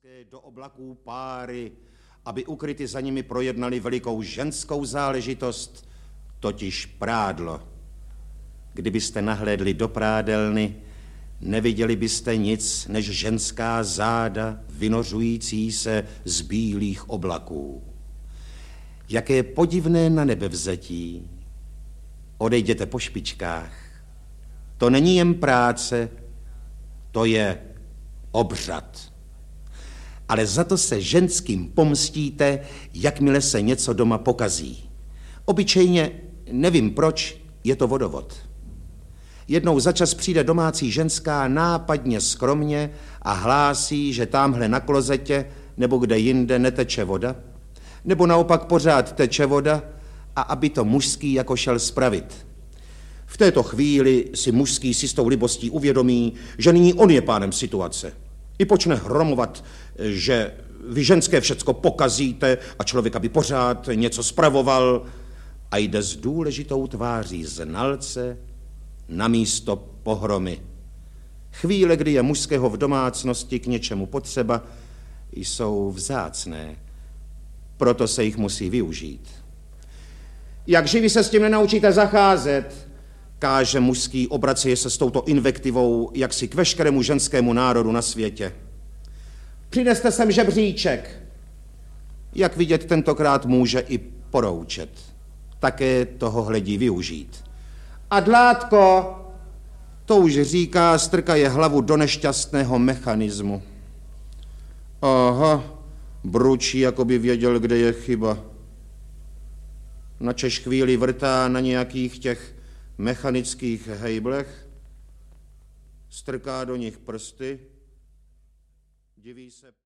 Také do oblaků páry, aby ukryty za nimi projednali velikou ženskou záležitost, totiž prádlo. Kdybyste nahlédli do prádelny, neviděli byste nic než ženská záda vynořující se z bílých oblaků. Jaké podivné na nebevzetí. Odejděte po špičkách. To není jen práce, to je obřad. Ale za to se ženským pomstíte, jakmile se něco doma pokazí. Obyčejně, nevím proč, je to vodovod. Jednou za čas přijde domácí ženská nápadně skromně a hlásí, že támhle na klozetě nebo kde jinde neteče voda, nebo naopak pořád teče voda a aby to mužský jako šel spravit. V této chvíli si mužský s jistou libostí uvědomí, že nyní on je pánem situace. I počne hromovat, že vy ženské všecko pokazíte a člověk, aby pořád něco spravoval, a jde s důležitou tváří znalce na místo pohromy. Chvíle, kdy je mužského v domácnosti k něčemu potřeba, jsou vzácné. Proto se jich musí využít. Jak živi se s tím nenaučíte zacházet, káže mužský, obrací se s touto invektivou jaksi k veškerému ženskému národu na světě. Přineste sem žebříček. Jak vidět, tentokrát může i poroučet. Také toho hledí využít. A dlátko, to už říká, strkaje hlavu do nešťastného mechanismu. Aha, bručí, jako by věděl, kde je chyba. Načež chvíli vrtá na nějakých těch mechanických hejblech, strká do nich prsty, diví se...